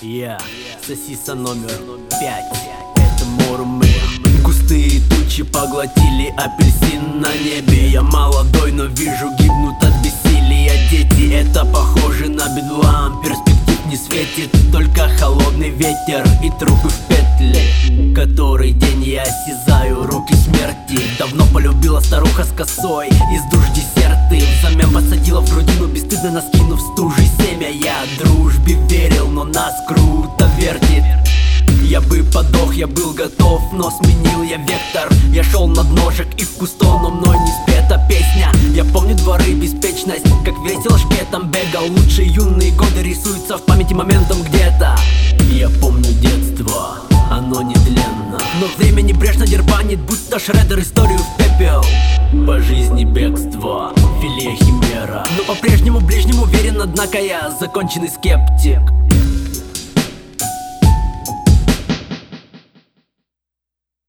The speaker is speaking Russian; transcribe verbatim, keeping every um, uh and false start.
Я, сосиса номер пять. Это Мурмы. Густые тучи поглотили апельсин на небе. Я молодой, но вижу, гибнут от бессилия дети. Это похоже на бедлам, перспектив не светит. Только холодный ветер и трупы в петле. Который день я осязаю руки смерти. Давно полюбила старуха с косой из душ десерты. Взамен посадила в грудину, бесстыдно наскинув стужи семя. Я дружбе верил, но нас круто вертит. Я бы подох, я был готов, но сменил я вектор. Я шел над ножек и в кусто, но мной не спета песня. Я помню дворы, беспечность, как весело шпетом бегал. Лучшие юные годы рисуются в памяти моментом где-то. Я помню детство, оно нетленно, но время небрежно дербанит, будто шредер историю в пепел. По жизни бегство, филе химера, но по-прежнему ближнему верен, однако я законченный скептик.